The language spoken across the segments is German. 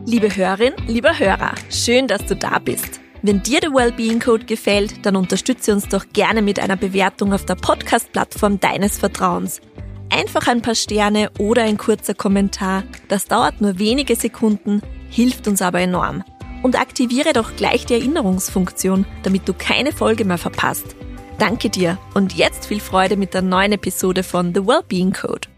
Liebe Hörerin, lieber Hörer, schön, dass du da bist. Wenn dir der Wellbeing Code gefällt, dann unterstütze uns doch gerne mit einer Bewertung auf der Podcast-Plattform deines Vertrauens. Einfach ein paar Sterne oder ein kurzer Kommentar. Das dauert nur wenige Sekunden, hilft uns aber enorm. Und aktiviere doch gleich die Erinnerungsfunktion, damit du keine Folge mehr verpasst. Danke dir und jetzt viel Freude mit der neuen Episode von The Wellbeing Code.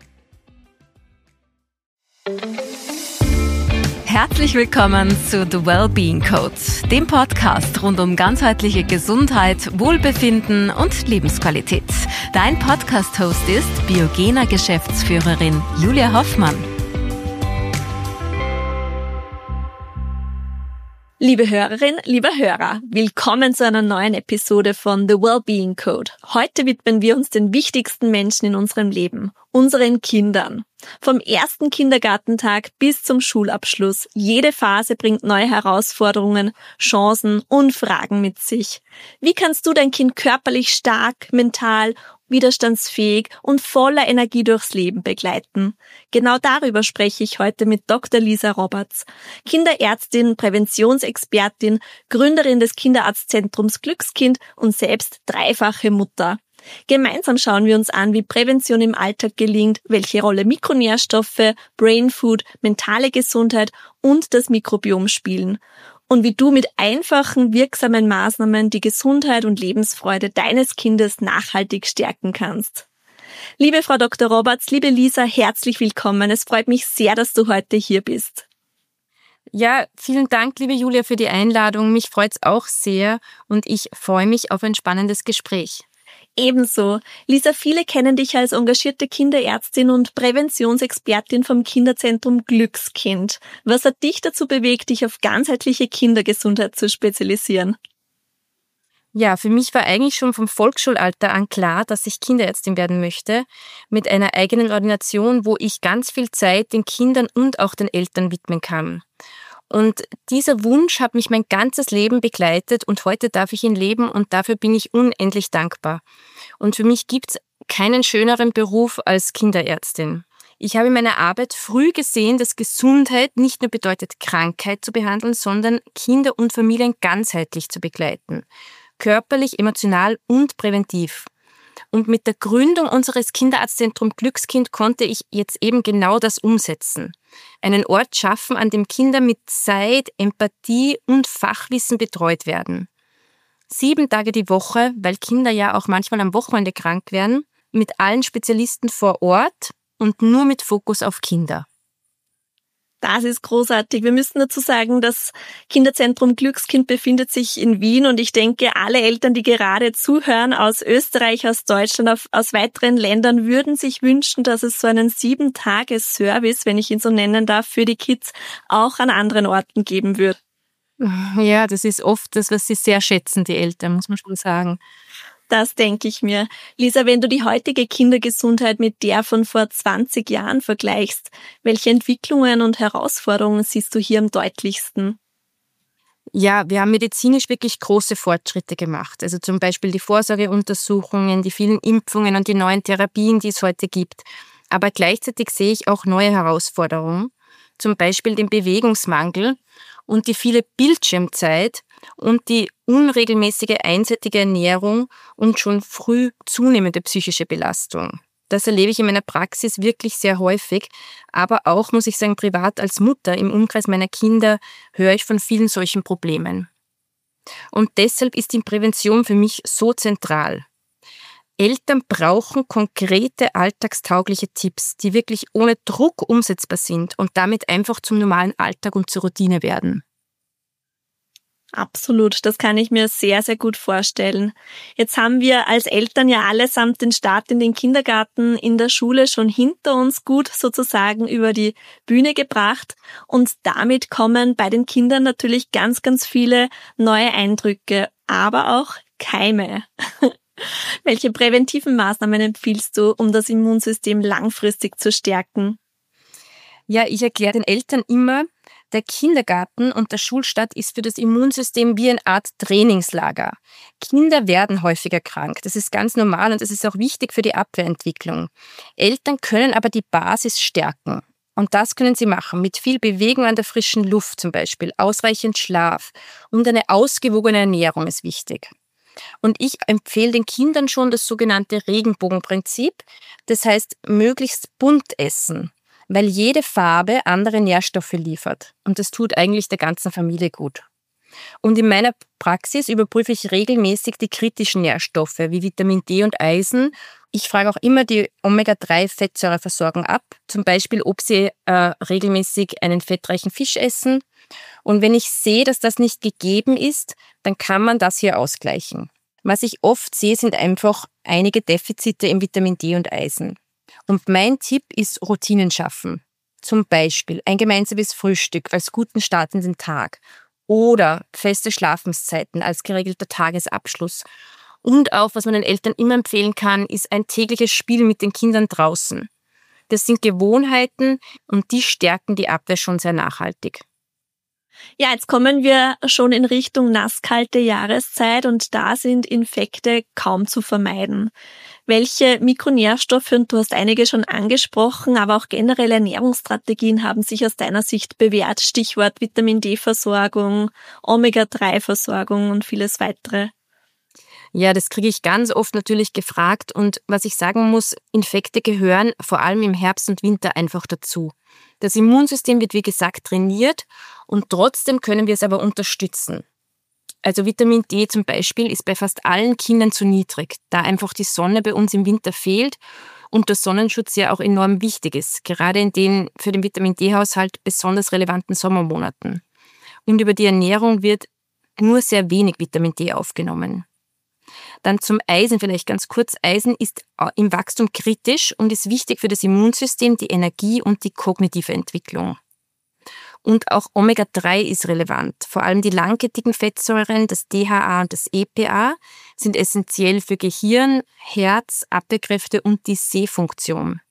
Herzlich willkommen zu The Wellbeing Code, dem Podcast rund um ganzheitliche Gesundheit, Wohlbefinden und Lebensqualität. Dein Podcast-Host ist Biogena-Geschäftsführerin Julia Hoffmann. Liebe Hörerin, lieber Hörer, willkommen zu einer neuen Episode von The Wellbeing Code. Heute widmen wir uns den wichtigsten Menschen in unserem Leben, unseren Kindern. Vom ersten Kindergartentag bis zum Schulabschluss. Jede Phase bringt neue Herausforderungen, Chancen und Fragen mit sich. Wie kannst du dein Kind körperlich stark, mental, widerstandsfähig und voller Energie durchs Leben begleiten? Genau darüber spreche ich heute mit Dr. Lisa Roberts, Kinderärztin, Präventionsexpertin, Gründerin des Kinderarztzentrums Glückskind und selbst dreifache Mutter. Gemeinsam schauen wir uns an, wie Prävention im Alltag gelingt, welche Rolle Mikronährstoffe, Brainfood, mentale Gesundheit und das Mikrobiom spielen und wie du mit einfachen, wirksamen Maßnahmen die Gesundheit und Lebensfreude deines Kindes nachhaltig stärken kannst. Liebe Frau Dr. Roberts, liebe Lisa, herzlich willkommen. Es freut mich sehr, dass du heute hier bist. Ja, vielen Dank, liebe Julia, für die Einladung. Mich freut es auch sehr und ich freue mich auf ein spannendes Gespräch. Ebenso. Lisa, viele kennen dich als engagierte Kinderärztin und Präventionsexpertin vom Kinderzentrum Glückskind. Was hat dich dazu bewegt, dich auf ganzheitliche Kindergesundheit zu spezialisieren? Ja, für mich war eigentlich schon vom Volksschulalter an klar, dass ich Kinderärztin werden möchte, mit einer eigenen Ordination, wo ich ganz viel Zeit den Kindern und auch den Eltern widmen kann. Und dieser Wunsch hat mich mein ganzes Leben begleitet und heute darf ich ihn leben und dafür bin ich unendlich dankbar. Und für mich gibt es keinen schöneren Beruf als Kinderärztin. Ich habe in meiner Arbeit früh gesehen, dass Gesundheit nicht nur bedeutet, Krankheit zu behandeln, sondern Kinder und Familien ganzheitlich zu begleiten. Körperlich, emotional und präventiv. Und mit der Gründung unseres Kinderarztzentrums Glückskind konnte ich jetzt eben genau das umsetzen. Einen Ort schaffen, an dem Kinder mit Zeit, Empathie und Fachwissen betreut werden. 7 Tage die Woche, weil Kinder ja auch manchmal am Wochenende krank werden, mit allen Spezialisten vor Ort und nur mit Fokus auf Kinder. Das ist großartig. Wir müssen dazu sagen, das Kinderzentrum Glückskind befindet sich in Wien und ich denke, alle Eltern, die gerade zuhören, aus Österreich, aus Deutschland, aus weiteren Ländern, würden sich wünschen, dass es so einen 7-Tages-Service, wenn ich ihn so nennen darf, für die Kids auch an anderen Orten geben wird. Ja, das ist oft das, was sie sehr schätzen, die Eltern, muss man schon sagen. Das denke ich mir. Lisa, wenn du die heutige Kindergesundheit mit der von vor 20 Jahren vergleichst, welche Entwicklungen und Herausforderungen siehst du hier am deutlichsten? Ja, wir haben medizinisch wirklich große Fortschritte gemacht. Also zum Beispiel die Vorsorgeuntersuchungen, die vielen Impfungen und die neuen Therapien, die es heute gibt. Aber gleichzeitig sehe ich auch neue Herausforderungen, zum Beispiel den Bewegungsmangel und die viele Bildschirmzeit und die unregelmäßige einseitige Ernährung und schon früh zunehmende psychische Belastung. Das erlebe ich in meiner Praxis wirklich sehr häufig, aber auch, muss ich sagen, privat als Mutter im Umkreis meiner Kinder höre ich von vielen solchen Problemen. Und deshalb ist die Prävention für mich so zentral. Eltern brauchen konkrete alltagstaugliche Tipps, die wirklich ohne Druck umsetzbar sind und damit einfach zum normalen Alltag und zur Routine werden. Absolut, das kann ich mir sehr, sehr gut vorstellen. Jetzt haben wir als Eltern ja allesamt den Start in den Kindergarten in der Schule schon hinter uns gut sozusagen über die Bühne gebracht und damit kommen bei den Kindern natürlich ganz, ganz viele neue Eindrücke, aber auch Keime. Welche präventiven Maßnahmen empfiehlst du, um das Immunsystem langfristig zu stärken? Ja, ich erkläre den Eltern immer, der Kindergarten und der Schulstart ist für das Immunsystem wie eine Art Trainingslager. Kinder werden häufiger krank, das ist ganz normal und das ist auch wichtig für die Abwehrentwicklung. Eltern können aber die Basis stärken. Und das können Sie machen mit viel Bewegung an der frischen Luft zum Beispiel, ausreichend Schlaf und eine ausgewogene Ernährung ist wichtig. Und ich empfehle den Kindern schon das sogenannte Regenbogenprinzip. Das heißt, möglichst bunt essen, weil jede Farbe andere Nährstoffe liefert. Und das tut eigentlich der ganzen Familie gut. Und in meiner Praxis überprüfe ich regelmäßig die kritischen Nährstoffe wie Vitamin D und Eisen. Ich frage auch immer die Omega-3-Fettsäureversorgung ab, zum Beispiel, ob sie regelmäßig einen fettreichen Fisch essen. Und wenn ich sehe, dass das nicht gegeben ist, dann kann man das hier ausgleichen. Was ich oft sehe, sind einfach einige Defizite im Vitamin D und Eisen. Und mein Tipp ist Routinen schaffen. Zum Beispiel ein gemeinsames Frühstück als guten Start in den Tag oder feste Schlafenszeiten als geregelter Tagesabschluss. Und auch, was man den Eltern immer empfehlen kann, ist ein tägliches Spiel mit den Kindern draußen. Das sind Gewohnheiten und die stärken die Abwehr schon sehr nachhaltig. Ja, jetzt kommen wir schon in Richtung nasskalte Jahreszeit und da sind Infekte kaum zu vermeiden. Welche Mikronährstoffe, und du hast einige schon angesprochen, aber auch generelle Ernährungsstrategien haben sich aus deiner Sicht bewährt? Stichwort Vitamin-D-Versorgung, Omega-3-Versorgung und vieles weitere. Ja, das kriege ich ganz oft natürlich gefragt und was ich sagen muss, Infekte gehören vor allem im Herbst und Winter einfach dazu. Das Immunsystem wird wie gesagt trainiert und trotzdem können wir es aber unterstützen. Also Vitamin D zum Beispiel ist bei fast allen Kindern zu niedrig, da einfach die Sonne bei uns im Winter fehlt und der Sonnenschutz ja auch enorm wichtig ist, gerade in den für den Vitamin D-Haushalt besonders relevanten Sommermonaten. Und über die Ernährung wird nur sehr wenig Vitamin D aufgenommen. Dann zum Eisen vielleicht ganz kurz. Eisen ist im Wachstum kritisch und ist wichtig für das Immunsystem, die Energie und die kognitive Entwicklung. Und auch Omega-3 ist relevant. Vor allem die langkettigen Fettsäuren, das DHA und das EPA, sind essentiell für Gehirn, Herz, Abwehrkräfte und die Sehfunktion.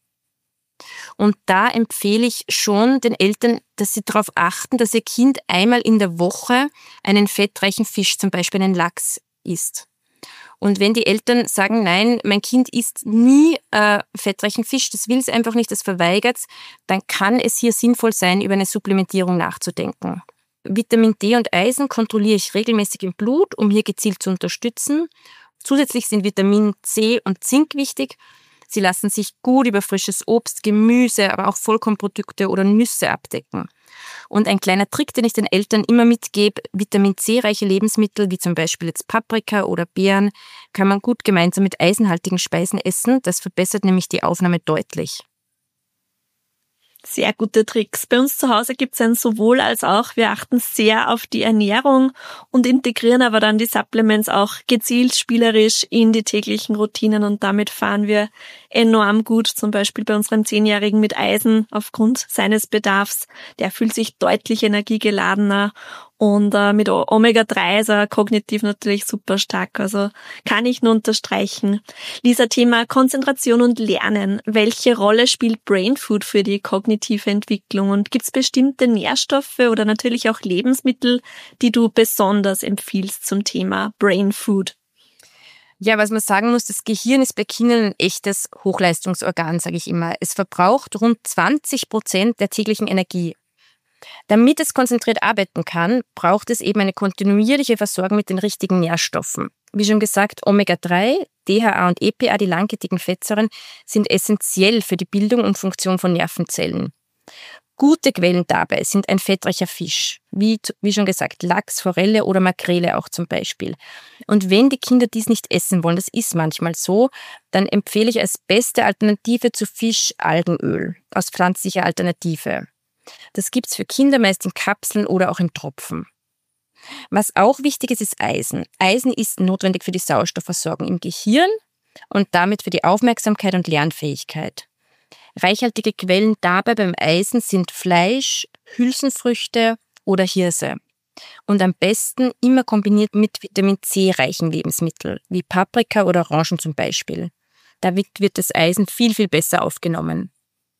Und da empfehle ich schon den Eltern, dass sie darauf achten, dass ihr Kind einmal in der Woche einen fettreichen Fisch, zum Beispiel einen Lachs, isst. Und wenn die Eltern sagen, nein, mein Kind isst nie fettreichen Fisch, das will es einfach nicht, das verweigert es, dann kann es hier sinnvoll sein, über eine Supplementierung nachzudenken. Vitamin D und Eisen kontrolliere ich regelmäßig im Blut, um hier gezielt zu unterstützen. Zusätzlich sind Vitamin C und Zink wichtig. Sie lassen sich gut über frisches Obst, Gemüse, aber auch Vollkornprodukte oder Nüsse abdecken. Und ein kleiner Trick, den ich den Eltern immer mitgebe, Vitamin C-reiche Lebensmittel, wie zum Beispiel jetzt Paprika oder Beeren, kann man gut gemeinsam mit eisenhaltigen Speisen essen. Das verbessert nämlich die Aufnahme deutlich. Sehr gute Tricks. Bei uns zu Hause gibt's ein sowohl als auch. Wir achten sehr auf die Ernährung und integrieren aber dann die Supplements auch gezielt spielerisch in die täglichen Routinen und damit fahren wir enorm gut. Zum Beispiel bei unserem 10-Jährigen mit Eisen aufgrund seines Bedarfs. Der fühlt sich deutlich energiegeladener und mit Omega-3 ist er kognitiv natürlich super stark. Also kann ich nur unterstreichen. Lisa, Thema Konzentration und Lernen. Welche Rolle spielt Brain Food für die kognitive Entwicklung? Und gibt es bestimmte Nährstoffe oder natürlich auch Lebensmittel, die du besonders empfiehlst zum Thema Brain Food? Ja, was man sagen muss, das Gehirn ist bei Kindern ein echtes Hochleistungsorgan, sage ich immer. Es verbraucht rund 20% der täglichen Energie. Damit es konzentriert arbeiten kann, braucht es eben eine kontinuierliche Versorgung mit den richtigen Nährstoffen. Wie schon gesagt, Omega-3, DHA und EPA, die langkettigen Fettsäuren, sind essentiell für die Bildung und Funktion von Nervenzellen. Gute Quellen dabei sind ein fettreicher Fisch, wie schon gesagt, Lachs, Forelle oder Makrele auch zum Beispiel. Und wenn die Kinder dies nicht essen wollen, das ist manchmal so, dann empfehle ich als beste Alternative zu Fisch Algenöl aus pflanzlicher Alternative. Das gibt's für Kinder meist in Kapseln oder auch im Tropfen. Was auch wichtig ist, ist Eisen. Eisen ist notwendig für die Sauerstoffversorgung im Gehirn und damit für die Aufmerksamkeit und Lernfähigkeit. Reichhaltige Quellen dabei beim Eisen sind Fleisch, Hülsenfrüchte oder Hirse. Und am besten immer kombiniert mit Vitamin C-reichen Lebensmitteln, wie Paprika oder Orangen zum Beispiel. Damit wird das Eisen viel, viel besser aufgenommen.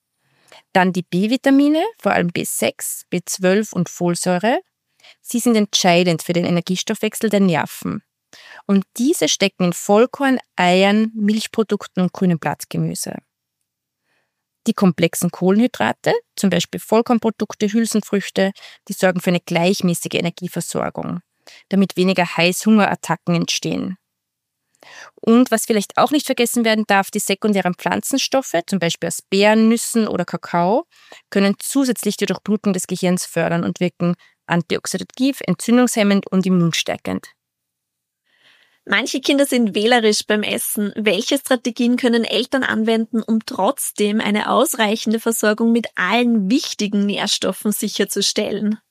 Dann die B-Vitamine, vor allem B6, B12 und Folsäure. Sie sind entscheidend für den Energiestoffwechsel der Nerven. Und diese stecken in Vollkorn, Eiern, Milchprodukten und grünem Blattgemüse. Die komplexen Kohlenhydrate, zum Beispiel Vollkornprodukte, Hülsenfrüchte, die sorgen für eine gleichmäßige Energieversorgung, damit weniger Heißhungerattacken entstehen. Und was vielleicht auch nicht vergessen werden darf, die sekundären Pflanzenstoffe, zum Beispiel aus Beeren, Nüssen oder Kakao, können zusätzlich die Durchblutung des Gehirns fördern und wirken antioxidativ, entzündungshemmend und immunstärkend. Manche Kinder sind wählerisch beim Essen. Welche Strategien können Eltern anwenden, um trotzdem eine ausreichende Versorgung mit allen wichtigen Nährstoffen sicherzustellen?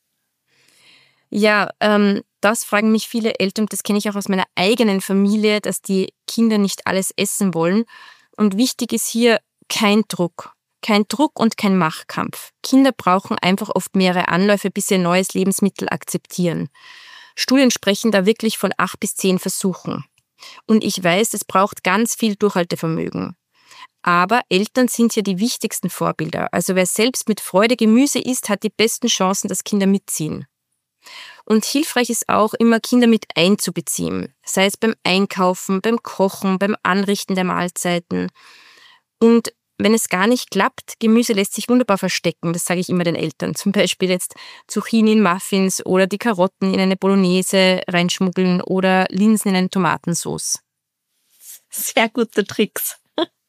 Ja, das fragen mich viele Eltern, das kenne ich auch aus meiner eigenen Familie, dass die Kinder nicht alles essen wollen. Und wichtig ist hier kein Druck. Kein Druck und kein Machtkampf. Kinder brauchen einfach oft mehrere Anläufe, bis sie ein neues Lebensmittel akzeptieren. Studien sprechen da wirklich von 8 bis 10 Versuchen. Und ich weiß, es braucht ganz viel Durchhaltevermögen. Aber Eltern sind ja die wichtigsten Vorbilder. Also wer selbst mit Freude Gemüse isst, hat die besten Chancen, dass Kinder mitziehen. Und hilfreich ist auch, immer Kinder mit einzubeziehen. Sei es beim Einkaufen, beim Kochen, beim Anrichten der Mahlzeiten. Und wenn es gar nicht klappt, Gemüse lässt sich wunderbar verstecken, das sage ich immer den Eltern. Zum Beispiel jetzt Zucchini in Muffins oder die Karotten in eine Bolognese reinschmuggeln oder Linsen in eine Tomatensauce. Sehr gute Tricks.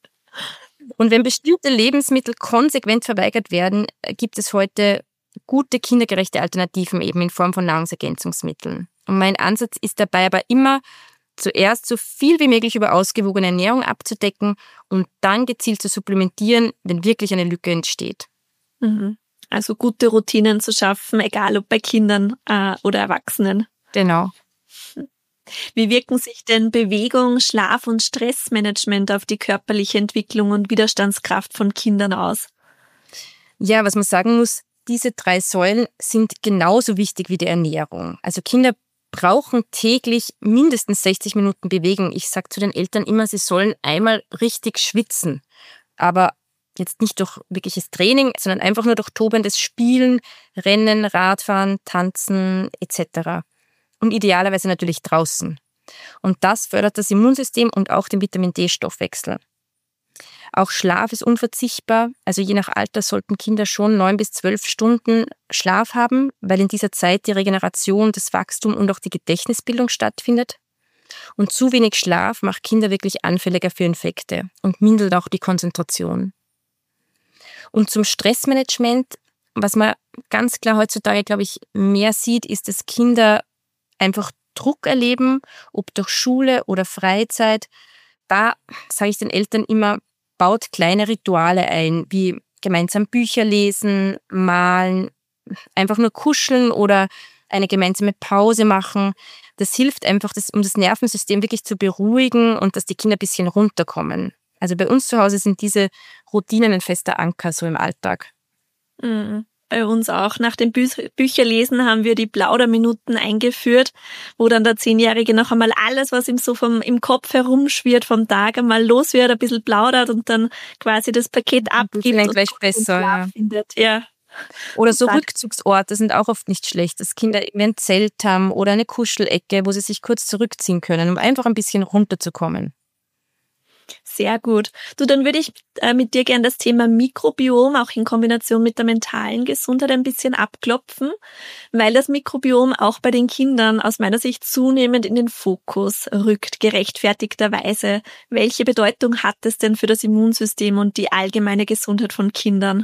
Und wenn bestimmte Lebensmittel konsequent verweigert werden, gibt es heute gute kindergerechte Alternativen eben in Form von Nahrungsergänzungsmitteln. Und mein Ansatz ist dabei aber immer, zuerst so viel wie möglich über ausgewogene Ernährung abzudecken und dann gezielt zu supplementieren, wenn wirklich eine Lücke entsteht. Also gute Routinen zu schaffen, egal ob bei Kindern oder Erwachsenen. Genau. Wie wirken sich denn Bewegung, Schlaf und Stressmanagement auf die körperliche Entwicklung und Widerstandskraft von Kindern aus? Ja, was man sagen muss, diese 3 Säulen sind genauso wichtig wie die Ernährung. Also Kinder brauchen täglich mindestens 60 Minuten Bewegung. Ich sage zu den Eltern immer, sie sollen einmal richtig schwitzen. Aber jetzt nicht durch wirkliches Training, sondern einfach nur durch tobendes Spielen, Rennen, Radfahren, Tanzen etc. Und idealerweise natürlich draußen. Und das fördert das Immunsystem und auch den Vitamin-D-Stoffwechsel. Auch Schlaf ist unverzichtbar. Also je nach Alter sollten Kinder schon 9 bis 12 Stunden Schlaf haben, weil in dieser Zeit die Regeneration, das Wachstum und auch die Gedächtnisbildung stattfindet. Und zu wenig Schlaf macht Kinder wirklich anfälliger für Infekte und mindert auch die Konzentration. Und zum Stressmanagement, was man ganz klar heutzutage, glaube ich, mehr sieht, ist, dass Kinder einfach Druck erleben, ob durch Schule oder Freizeit. Da sage ich den Eltern immer, baut kleine Rituale ein, wie gemeinsam Bücher lesen, malen, einfach nur kuscheln oder eine gemeinsame Pause machen. Das hilft einfach, um das Nervensystem wirklich zu beruhigen und dass die Kinder ein bisschen runterkommen. Also bei uns zu Hause sind diese Routinen ein fester Anker so im Alltag. Bei uns auch. Nach dem Bücherlesen haben wir die Plauderminuten eingeführt, wo dann der 10-Jährige noch einmal alles, was ihm so im Kopf herumschwirrt vom Tag, einmal los wird, ein bisschen plaudert und dann quasi das Paket abgibt und gleich besser, ja. Findet. Ja. Oder so Rückzugsorte sind auch oft nicht schlecht, dass Kinder eben ein Zelt haben oder eine Kuschelecke, wo sie sich kurz zurückziehen können, um einfach ein bisschen runterzukommen. Sehr gut. Du, dann würde ich mit dir gerne das Thema Mikrobiom auch in Kombination mit der mentalen Gesundheit ein bisschen abklopfen, weil das Mikrobiom auch bei den Kindern aus meiner Sicht zunehmend in den Fokus rückt, gerechtfertigterweise. Welche Bedeutung hat es denn für das Immunsystem und die allgemeine Gesundheit von Kindern?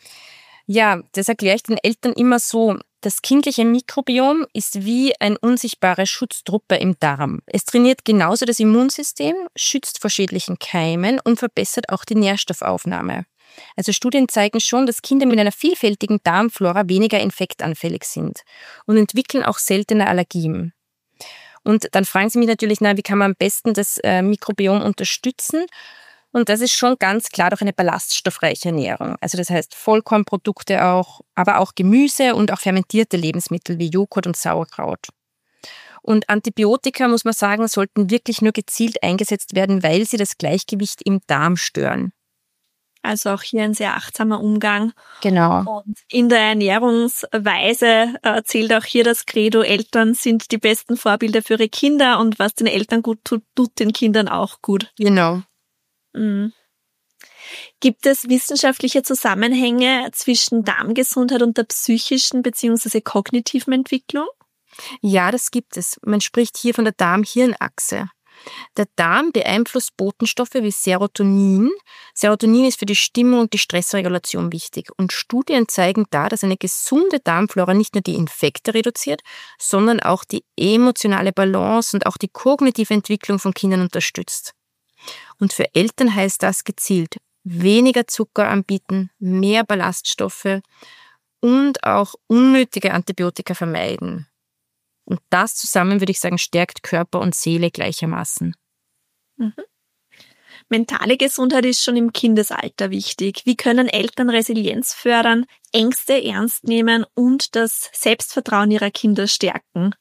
Ja, das erkläre ich den Eltern immer so. Das kindliche Mikrobiom ist wie eine unsichtbare Schutztruppe im Darm. Es trainiert genauso das Immunsystem, schützt vor schädlichen Keimen und verbessert auch die Nährstoffaufnahme. Also Studien zeigen schon, dass Kinder mit einer vielfältigen Darmflora weniger infektanfällig sind und entwickeln auch seltener Allergien. Und dann fragen Sie mich natürlich, wie kann man am besten das Mikrobiom unterstützen? Und das ist schon ganz klar durch eine ballaststoffreiche Ernährung. Also das heißt Vollkornprodukte auch, aber auch Gemüse und auch fermentierte Lebensmittel wie Joghurt und Sauerkraut. Und Antibiotika, muss man sagen, sollten wirklich nur gezielt eingesetzt werden, weil sie das Gleichgewicht im Darm stören. Also auch hier ein sehr achtsamer Umgang. Genau. Und in der Ernährungsweise zählt auch hier das Credo, Eltern sind die besten Vorbilder für ihre Kinder und was den Eltern gut tut, tut den Kindern auch gut. Genau. Gibt es wissenschaftliche Zusammenhänge zwischen Darmgesundheit und der psychischen bzw. kognitiven Entwicklung? Ja, das gibt es. Man spricht hier von der Darm-Hirn-Achse. Der Darm beeinflusst Botenstoffe wie Serotonin. Serotonin ist für die Stimmung und die Stressregulation wichtig. Und Studien zeigen da, dass eine gesunde Darmflora nicht nur die Infekte reduziert, sondern auch die emotionale Balance und auch die kognitive Entwicklung von Kindern unterstützt. Und für Eltern heißt das gezielt weniger Zucker anbieten, mehr Ballaststoffe und auch unnötige Antibiotika vermeiden. Und das zusammen, würde ich sagen, stärkt Körper und Seele gleichermaßen. Mhm. Mentale Gesundheit ist schon im Kindesalter wichtig. Wie können Eltern Resilienz fördern, Ängste ernst nehmen und das Selbstvertrauen ihrer Kinder stärken?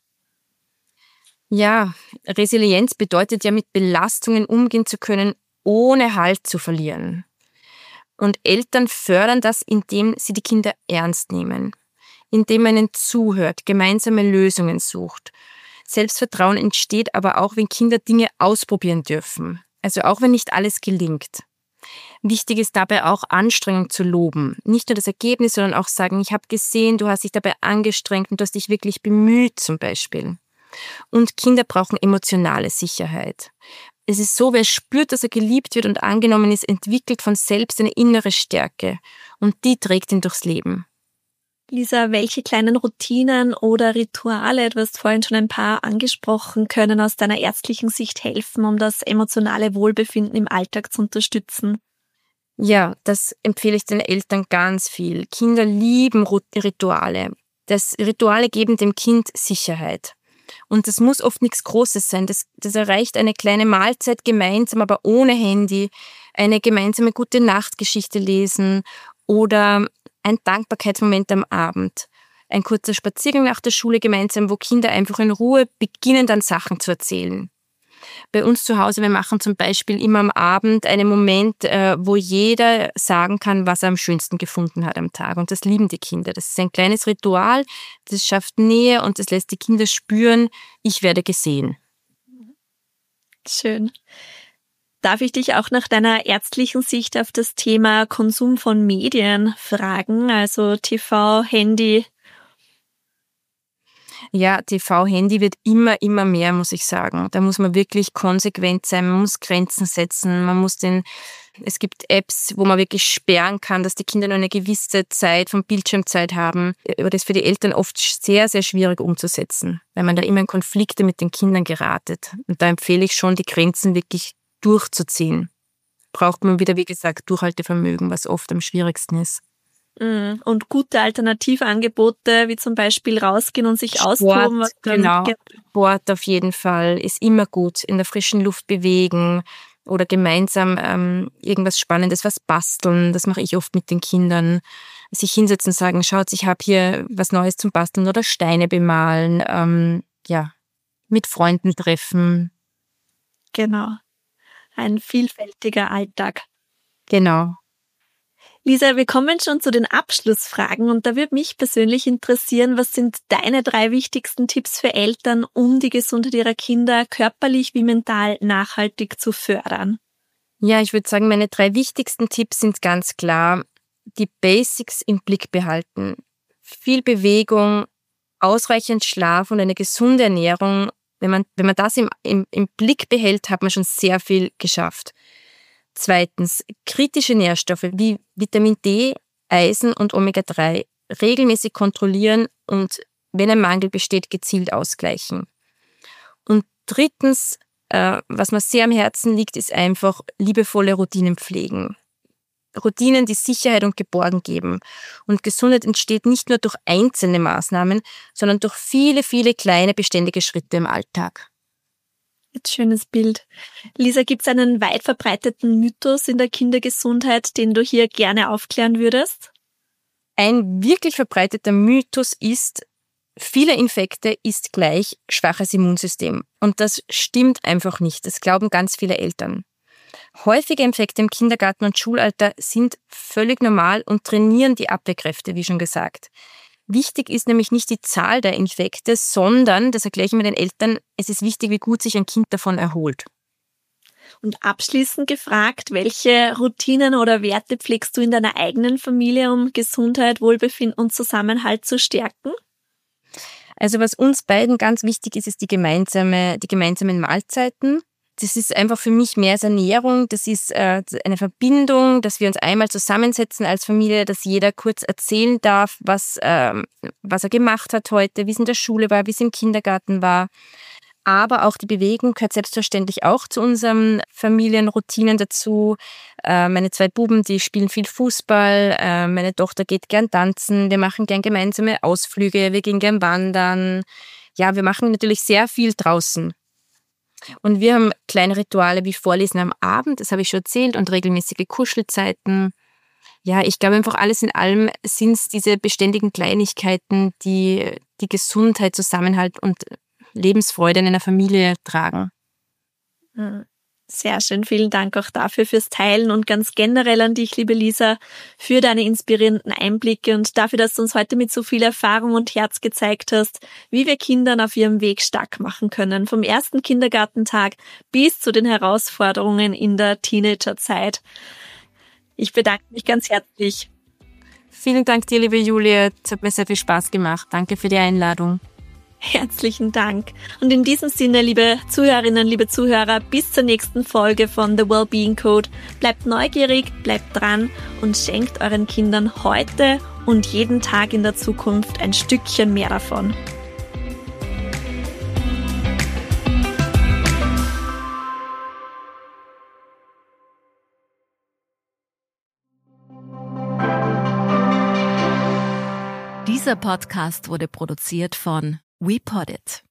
Ja, Resilienz bedeutet ja, mit Belastungen umgehen zu können, ohne Halt zu verlieren. Und Eltern fördern das, indem sie die Kinder ernst nehmen, indem man ihnen zuhört, gemeinsame Lösungen sucht. Selbstvertrauen entsteht aber auch, wenn Kinder Dinge ausprobieren dürfen. Also auch wenn nicht alles gelingt. Wichtig ist dabei auch, Anstrengung zu loben. Nicht nur das Ergebnis, sondern auch sagen, ich habe gesehen, du hast dich dabei angestrengt und du hast dich wirklich bemüht zum Beispiel. Und Kinder brauchen emotionale Sicherheit. Es ist so, wer spürt, dass er geliebt wird und angenommen ist, entwickelt von selbst eine innere Stärke. Und die trägt ihn durchs Leben. Lisa, welche kleinen Routinen oder Rituale, du hast vorhin schon ein paar angesprochen, können aus deiner ärztlichen Sicht helfen, um das emotionale Wohlbefinden im Alltag zu unterstützen? Ja, das empfehle ich den Eltern ganz viel. Kinder lieben Rituale. Rituale geben dem Kind Sicherheit. Und das muss oft nichts Großes sein. Das erreicht eine kleine Mahlzeit gemeinsam, aber ohne Handy, eine gemeinsame gute Nachtgeschichte lesen oder ein Dankbarkeitsmoment am Abend. Ein kurzer Spaziergang nach der Schule gemeinsam, wo Kinder einfach in Ruhe beginnen, dann Sachen zu erzählen. Bei uns zu Hause, wir machen zum Beispiel immer am Abend einen Moment, wo jeder sagen kann, was er am schönsten gefunden hat am Tag. Und das lieben die Kinder. Das ist ein kleines Ritual, das schafft Nähe und das lässt die Kinder spüren, ich werde gesehen. Schön. Darf ich dich auch nach deiner ärztlichen Sicht auf das Thema Konsum von Medien fragen, also TV, Handy? Ja, TV, Handy wird immer mehr, muss ich sagen. Da muss man wirklich konsequent sein, man muss Grenzen setzen, es gibt Apps, wo man wirklich sperren kann, dass die Kinder nur eine gewisse Zeit von Bildschirmzeit haben. Aber das ist für die Eltern oft sehr, sehr schwierig umzusetzen, weil man da immer in Konflikte mit den Kindern geratet. Und da empfehle ich schon, die Grenzen wirklich durchzuziehen. Braucht man wieder, wie gesagt, Durchhaltevermögen, was oft am schwierigsten ist. Und gute Alternativangebote, wie zum Beispiel rausgehen und sich austoben. Genau. Sport auf jeden Fall ist immer gut. In der frischen Luft bewegen oder gemeinsam irgendwas Spannendes, was basteln. Das mache ich oft mit den Kindern. Sich hinsetzen und sagen, schaut, ich habe hier was Neues zum Basteln oder Steine bemalen. Mit Freunden treffen. Genau. Ein vielfältiger Alltag. Genau. Lisa, wir kommen schon zu den Abschlussfragen und da würde mich persönlich interessieren, was sind deine 3 wichtigsten Tipps für Eltern, um die Gesundheit ihrer Kinder körperlich wie mental nachhaltig zu fördern? Ja, ich würde sagen, meine 3 wichtigsten Tipps sind ganz klar, die Basics im Blick behalten. Viel Bewegung, ausreichend Schlaf und eine gesunde Ernährung. Wenn man das im Blick behält, hat man schon sehr viel geschafft. 2. Kritische Nährstoffe wie Vitamin D, Eisen und Omega-3 regelmäßig kontrollieren und, wenn ein Mangel besteht, gezielt ausgleichen. Und 3, was mir sehr am Herzen liegt, ist einfach liebevolle Routinen pflegen. Routinen, die Sicherheit und Geborgen geben. Und Gesundheit entsteht nicht nur durch einzelne Maßnahmen, sondern durch viele, viele kleine, beständige Schritte im Alltag. Jetzt schönes Bild. Lisa, gibt es einen weit verbreiteten Mythos in der Kindergesundheit, den du hier gerne aufklären würdest? Ein wirklich verbreiteter Mythos ist, viele Infekte ist gleich schwaches Immunsystem. Und das stimmt einfach nicht. Das glauben ganz viele Eltern. Häufige Infekte im Kindergarten und Schulalter sind völlig normal und trainieren die Abwehrkräfte, wie schon gesagt. Wichtig ist nämlich nicht die Zahl der Infekte, sondern, das erkläre ich mit den Eltern, es ist wichtig, wie gut sich ein Kind davon erholt. Und abschließend gefragt, welche Routinen oder Werte pflegst du in deiner eigenen Familie, um Gesundheit, Wohlbefinden und Zusammenhalt zu stärken? Also was uns beiden ganz wichtig ist, ist die gemeinsamen Mahlzeiten. Das ist einfach für mich mehr als Ernährung. Das ist eine Verbindung, dass wir uns einmal zusammensetzen als Familie, dass jeder kurz erzählen darf, was er gemacht hat heute, wie es in der Schule war, wie es im Kindergarten war. Aber auch die Bewegung gehört selbstverständlich auch zu unseren Familienroutinen dazu. Meine 2 Buben, die spielen viel Fußball. Meine Tochter geht gern tanzen. Wir machen gern gemeinsame Ausflüge. Wir gehen gern wandern. Ja, wir machen natürlich sehr viel draußen. Und wir haben kleine Rituale wie Vorlesen am Abend, das habe ich schon erzählt, und regelmäßige Kuschelzeiten. Ja, ich glaube einfach alles in allem sind es diese beständigen Kleinigkeiten, die die Gesundheit, Zusammenhalt und Lebensfreude in einer Familie tragen. Sehr schön, vielen Dank auch dafür fürs Teilen und ganz generell an dich, liebe Lisa, für deine inspirierenden Einblicke und dafür, dass du uns heute mit so viel Erfahrung und Herz gezeigt hast, wie wir Kindern auf ihrem Weg stark machen können, vom ersten Kindergartentag bis zu den Herausforderungen in der Teenagerzeit. Ich bedanke mich ganz herzlich. Vielen Dank dir, liebe Julia, es hat mir sehr viel Spaß gemacht. Danke für die Einladung. Herzlichen Dank. Und in diesem Sinne, liebe Zuhörerinnen, liebe Zuhörer, bis zur nächsten Folge von The Wellbeing Code. Bleibt neugierig, bleibt dran und schenkt euren Kindern heute und jeden Tag in der Zukunft ein Stückchen mehr davon. Dieser Podcast wurde produziert von WePoddit.